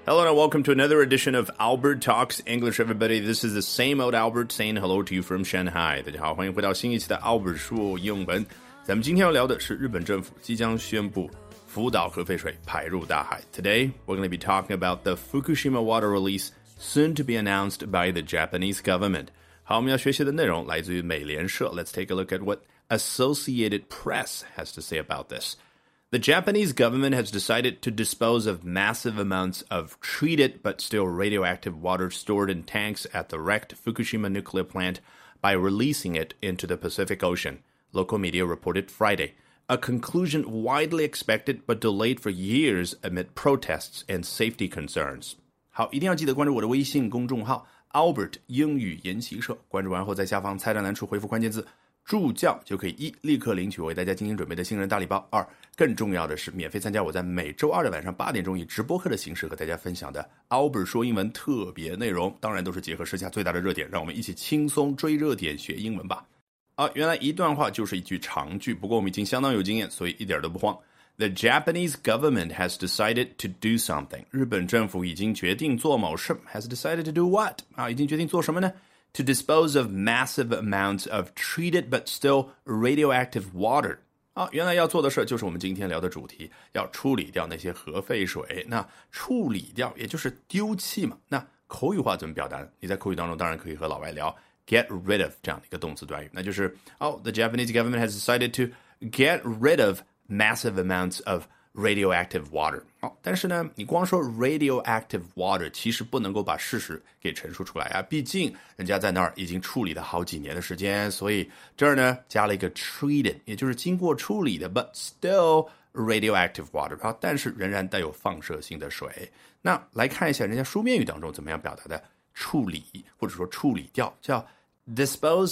Hello and welcome to another edition of Albert Talks English, everybody. This is the same old Albert saying hello to you from Shanghai. 大家好，欢迎回到新一期的 Albert 说英文。咱们今天要聊的是日本政府即将宣布福岛核废水排入大海。Today, we're going to be talking about the Fukushima water release soon to be announced by the Japanese government. 好，我们要学习的内容来自于美联社。Let's take a look at what Associated Press has to say about this.The Japanese government has decided to dispose of massive amounts of treated but still radioactive water stored in tanks at the wrecked Fukushima nuclear plant by releasing it into the Pacific Ocean, local media reported Friday, a conclusion widely expected but delayed for years amid protests and safety concerns. 好，一定要记得关注我的微信公众号 Albert 英语研习社，关注完后在下方菜单栏处回复关键字助教就可以一立刻领取我为大家精心准备的新人大礼包，二更重要的是免费参加我在每周二的晚上8点钟以直播课的形式和大家分享的 Albert 说英文特别内容，当然都是结合时下最大的热点，让我们一起轻松追热点学英文吧。原来一段话就是一句长句，不过我们已经相当有经验，所以一点都不慌。The Japanese government has decided to do something. 日本政府已经决定做某事 has decided to do what? 已经决定做什么呢？To dispose of massive amounts of treated but still radioactive water. 原来要做的事就是我们今天聊的主题，要处理掉那些核废水。那处理掉也就是丢弃嘛。那口语化怎么表达呢？你在口语当中当然可以和老外聊 get rid of 这样的一个动词短语，那就是the Japanese government has decided to get rid of massive amounts of radioactive water. 但是呢，你光说 radioactive water 其实不能够把事实给陈述出来啊，毕竟人家在那儿已经处理了好几年的时间，所以这儿呢加了一个 treated， 也就是经过处理的 but still radioactive water 但是仍然带有放射性的水。那来看一下人家书面语当中怎么样表达的处理或者说处理掉，叫 dispose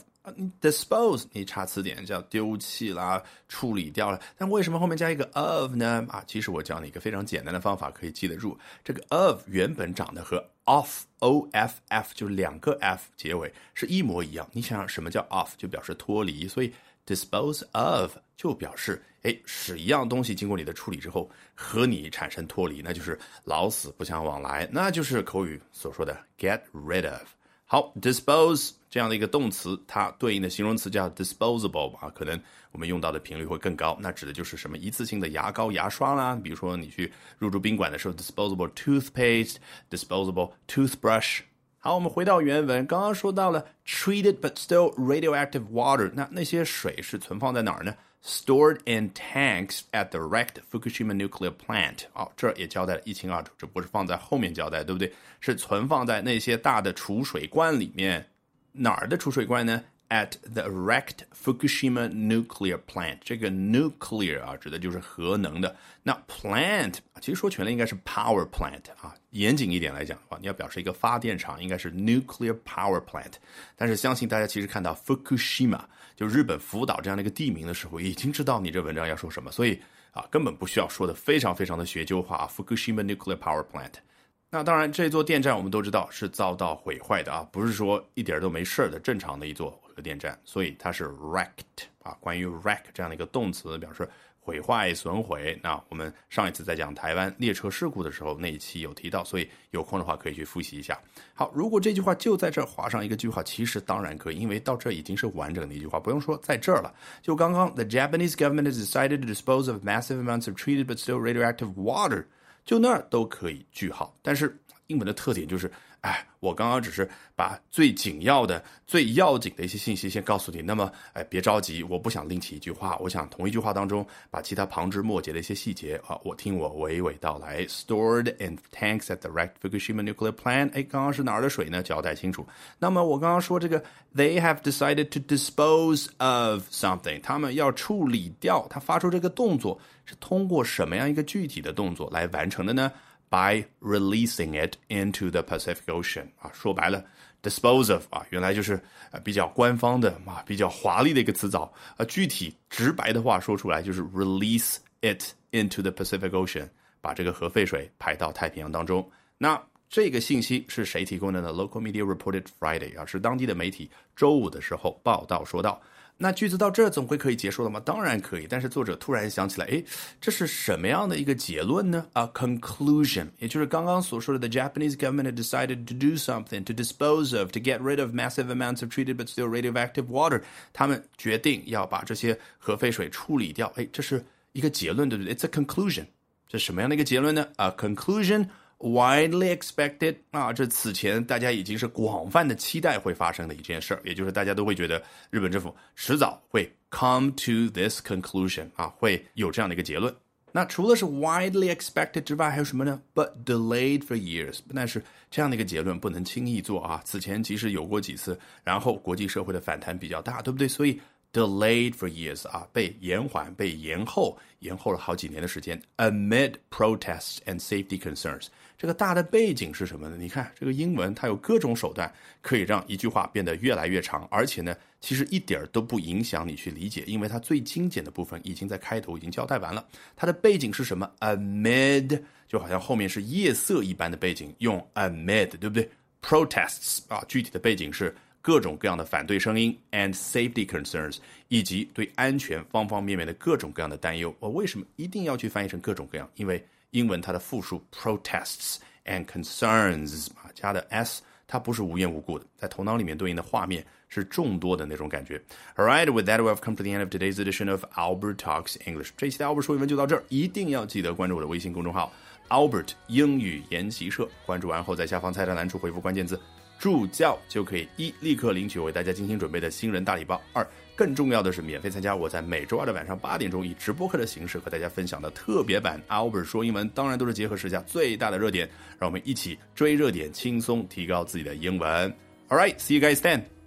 of。dispose 你查词典叫丢弃啦，处理掉了，但为什么后面加一个 of 呢？其实我教你一个非常简单的方法可以记得住，这个 of 原本长得和 off O-F-F 就两个 F 结尾是一模一样，你想想什么叫 off 就表示脱离，所以 dispose of 就表示使一样东西经过你的处理之后和你产生脱离，那就是老死不相往来，那就是口语所说的 get rid of。好 dispose 这样的一个动词，它对应的形容词叫 disposable 可能我们用到的频率会更高，那指的就是什么一次性的牙膏牙刷啦，比如说你去入住宾馆的时候 disposable toothpaste disposable toothbrush。 好，我们回到原文，刚刚说到了 treated but still radioactive water， 那些水是存放在哪儿呢？Stored in tanks at the wrecked Fukushima nuclear plant. 这也交代了一清二楚，只不过是放在后面交代，对不对？是存放在那些大的储水罐里面。哪儿的储水罐呢？ At the wrecked Fukushima nuclear plant. 这个 nuclear 指的就是核能的。那 plant 其实说全了应该是 power plant 严谨一点来讲的话，你要表示一个发电厂应该是 nuclear power plant。但是相信大家其实看到 Fukushima 就日本福岛这样的一个地名的时候，已经知道你这文章要说什么，所以根本不需要说的非常非常的学究化Fukushima nuclear power plant。那当然这座电站我们都知道是遭到毁坏的不是说一点都没事的正常的一座核电站，所以它是 wrecked 关于 wreck 这样的一个动词表示毁坏损毁，那我们上一次在讲台湾列车事故的时候那一期有提到，所以有空的话可以去复习一下。好，如果这句话就在这儿划上一个句号，其实当然可以，因为到这已经是完整的一句话，不用说在这儿了。就刚刚 The Japanese government has decided to dispose of massive amounts of treated but still radioactive water， 就那儿都可以句号。但是英文的特点就是我刚刚只是把最紧要的最要紧的一些信息先告诉你，那么别着急，我不想另起一句话，我想同一句话当中把其他旁枝末节的一些细节我听我娓娓道来。 Stored in tanks at the wrecked Fukushima nuclear plant， 刚刚是哪儿的水呢？交代清楚。那么我刚刚说这个 They have decided to dispose of something， 他们要处理掉，他发出这个动作是通过什么样一个具体的动作来完成的呢？By releasing it into the Pacific Ocean 说白了 dispose of 原来就是比较官方的比较华丽的一个词藻具体直白的话说出来就是 release it into the Pacific Ocean， 把这个核废水排到太平洋当中。那这个信息是谁提供的呢？ Local media reported Friday 是当地的媒体周五的时候报道说到。 那句子到这儿总会可以结束了吗？当然可以，但是作者突然想起来，这是什么样的一个结论呢？ A conclusion， 也就是刚刚所说的 The Japanese government had decided to do something to dispose of, to get rid of massive amounts of treated but still radioactive water. 他们决定要把这些核废水处理掉。这是一个结论，对不对？ It's a conclusion. 这是什么样的一个结论呢？ A conclusion widely expected 这此前大家已经是广泛的期待会发生的一件事儿，也就是大家都会觉得日本政府迟早会 come to this conclusion 会有这样的一个结论。那除了是 widely expected 之外，还有什么呢？ But delayed for years， 但是这样的一个结论不能轻易做此前其实有过几次，然后国际社会的反弹比较大，对不对？所以delayed for years 被延缓，被延后了好几年的时间 amid protests and safety concerns。 这个大的背景是什么呢？你看这个英文它有各种手段可以让一句话变得越来越长，而且呢其实一点都不影响你去理解，因为它最精简的部分已经在开头已经交代完了。它的背景是什么？ amid 就好像后面是夜色一般的背景，用 amid 对不对？ protests 具体的背景是各种各样的反对声音 and safety concerns， 以及对安全方方面面的各种各样的担忧。我为什么一定要去翻译成各种各样？因为英文它的复数 protests and concerns 加的 s 它不是无缘无故的，在头脑里面对应的画面是众多的那种感觉。 Alright, with that we have come to the end of today's edition of Albert Talks English。 这期的 Albert 说英文就到这儿，一定要记得关注我的微信公众号 Albert 英语研习社，关注完后在下方菜单栏处回复关键字助教，就可以1立刻领取我为大家精心准备的新人大礼包，2更重要的是免费参加我在每周二的晚上8点钟以直播课的形式和大家分享的特别版 Albert 说英文，当然都是结合时下最大的热点，让我们一起追热点，轻松提高自己的英文。 Alright, see you guys then.